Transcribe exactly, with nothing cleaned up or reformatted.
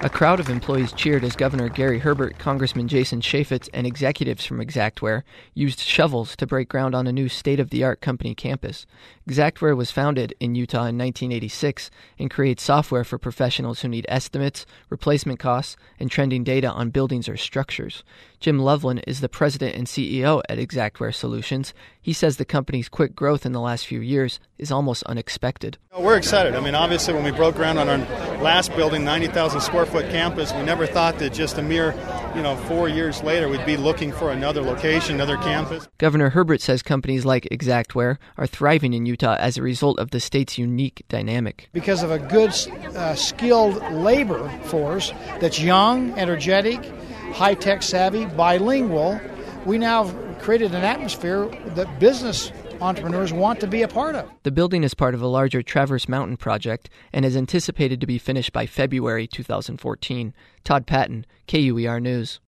A crowd of employees cheered as Governor Gary Herbert, Congressman Jason Chaffetz, and executives from Xactware used shovels to break ground on a new state-of-the-art company campus. Xactware was founded in Utah in nineteen eighty-six and creates software for professionals who need estimates, replacement costs, and trending data on buildings or structures. Jim Loveland is the president and C E O at Xactware Solutions. He says the company's quick growth in the last few years is almost unexpected. We're excited. I mean, obviously, when we broke ground on our last building, ninety thousand square foot campus, we never thought that just a mere, you know, four years later, we'd be looking for another location, another campus. Governor Herbert says companies like Xactware are thriving in Utah as a result of the state's unique dynamic. Because of a good, uh, skilled labor force that's young, energetic, high-tech savvy, bilingual, we now have created an atmosphere that business entrepreneurs want to be a part of. The building is part of a larger Traverse Mountain project and is anticipated to be finished by February two thousand fourteen. Todd Patton, K U E R News.